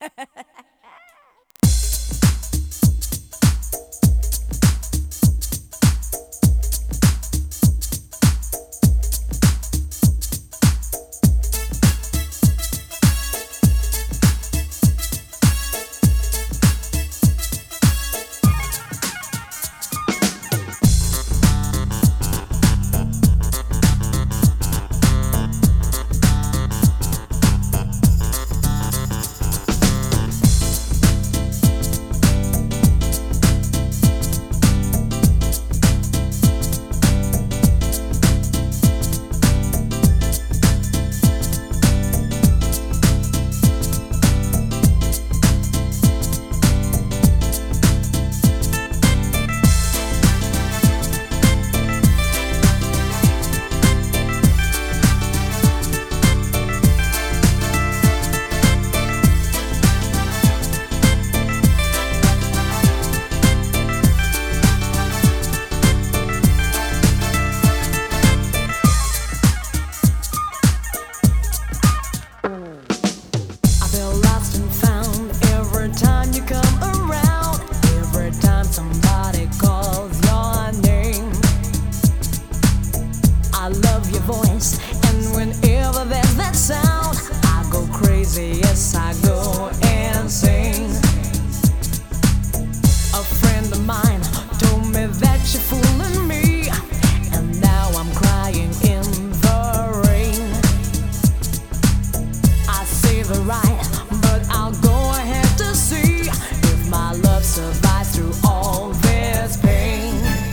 I feel lost and found every time you come around. Every time somebody calls your name, I love your voice, and whenever there's that sound, I go crazy, yes, I go insane. A friend of mine told me that you're fooling me, and now I'm crying in the rain. I say the right, but I'll go ahead to see if my love survives through all this pain.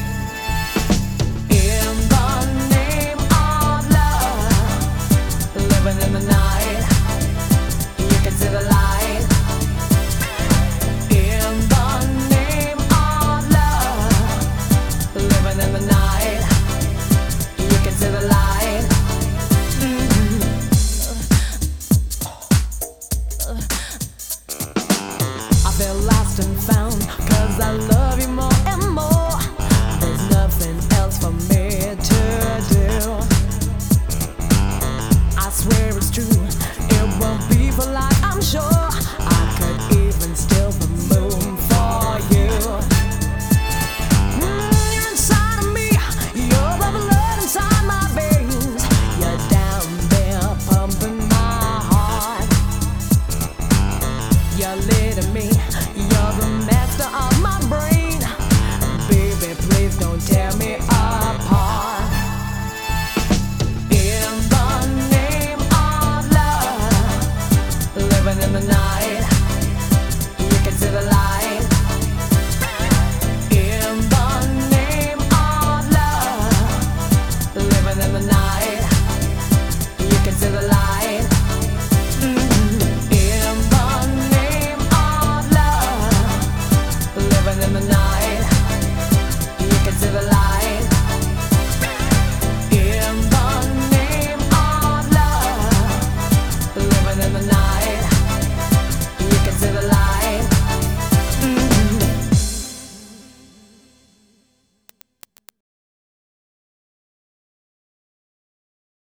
In the name of love, living in the night, you can see the light. In the name of love, living in the night, you can see the light. I feel lost and found, 'cause I love you more and more. There's nothing else for me to do. I swear it's true, it won't be for life, I'm sure. I could even steal the moon for you. You're inside of me, you're the blood inside my veins. You're down there pumping my heart. You're leading me, you're the master of my brain. Baby, please don't tear me apart. In the name of love, living in the night, you can see the light. In the name of love, living in the night,